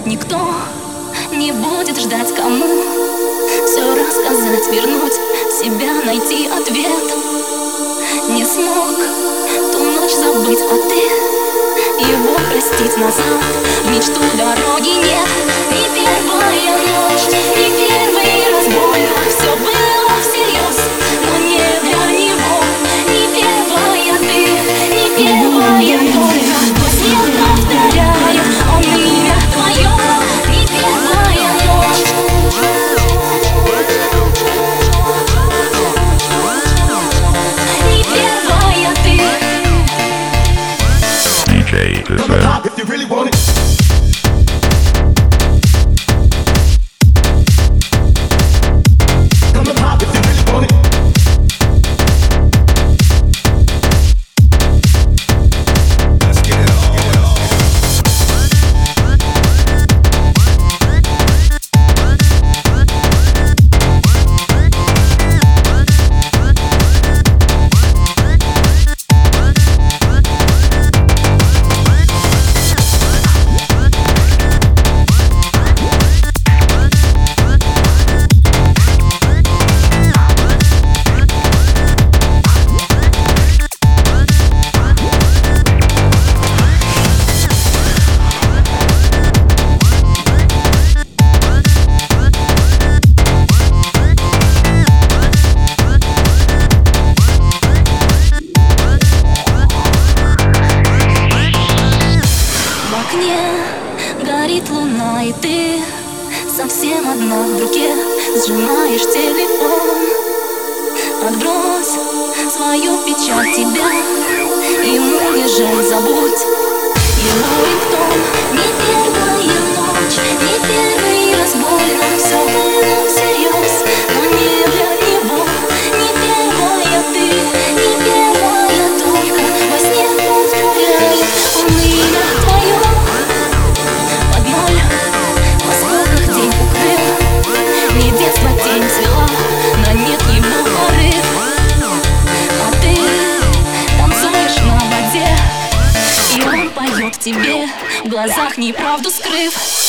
Никто не будет ждать, кому все рассказать, вернуть себя, найти ответ. Не смог ту ночь забыть, а ты его простить назад. В мечту дороги нет. Не первая ночь, не первый раз больно. Все было всерьез, но не для него. Не первая ты, не первая только. Во сне повторяет он имя твое. Не первая ночь. Не первая ты. DJ Pop if you really want it. Горит луна, и ты совсем одна в руке. Сжимаешь телефон. Отбрось свою печаль, тебя ему не жаль, забудь его рингтон. Не первая ночь, не первый раз больно. Все было всерьез, но не для него. Не первая ты, не первая только. Во сне повторяет он имя твое. Детство тень цвела, на нет его порыв. А ты танцуешь на воде, и он поет тебе, в глазах неправду скрыв.